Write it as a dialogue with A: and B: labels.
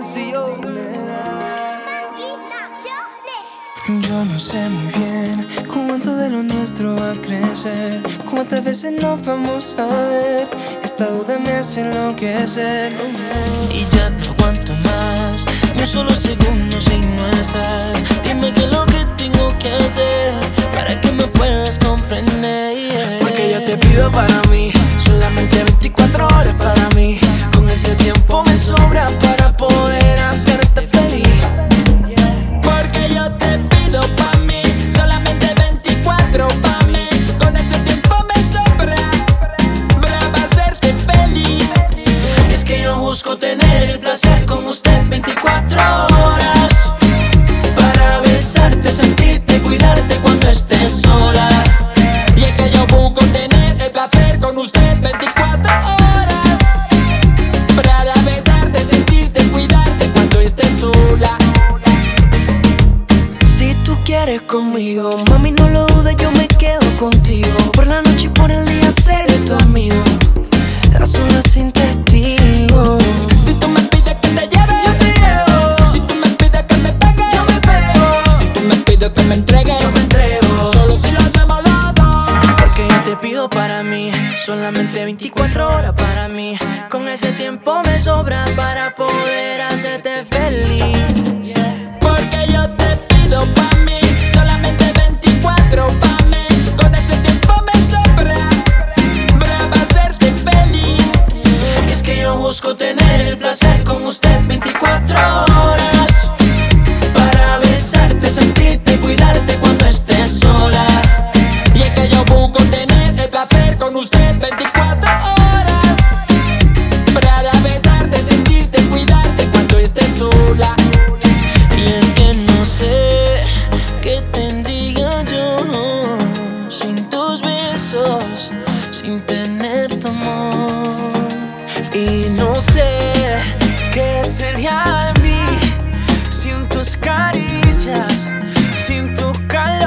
A: sencillo.
B: Yo no sé muy bien cuánto de lo nuestro va a crecer, cuántas veces nos vamos a ver. Esta duda me hace enloquecer y ya no aguanto más ni un solo segundo si no estás. Dime qué es lo que tengo que hacer para que me puedas comprender.
A: Porque yo te pido para mí solamente 24 horas para mí. Con ese tiempo me sobra para poder hacerte feliz.
C: Porque yo te pido pa' mí solamente 24 pa' mí. Con ese tiempo me sobra para hacerte feliz.
A: Y es que yo busco tener el placer con usted 24 horas para besarte, sentirte, cuidarte cuando estés sola.
C: Y es que yo busco tener el placer con usted 24 horas para besarte, sentirte, cuidarte cuando estés sola.
B: Si tú quieres conmigo, mami, no lo dudes, yo me quedo contigo. Por la noche y por el día seré tu amigo, a solas sin testigo.
C: Si tú me pides que te lleve,
A: Yo te llevo.
C: si tú me pides que me pegue,
A: Yo me pego.
C: si tú me pides que me entregue,
A: Yo me entrego.
C: solo si lo hacemos los dos.
A: Porque yo te pido para mí solamente 24 horas para mí. Con ese tiempo me sobra para poder hacerte feliz.
C: Porque yo te pido pa' mí solamente 24 pa' mí. Con ese tiempo me sobra para hacerte feliz.
A: Y es que yo busco tener el placer con usted 24 horas para besarte, sentirte, cuidarte cuando estés sola.
C: Y es que yo busco tener el placer con usted 24 horas para besarte, sentirte, cuidarte cuando estés sola.
B: Y es que no sé qué tendría yo sin tus besos, sin tener tu amor.
A: Y no sé qué sería de mí sin tus caricias, sin tu calor.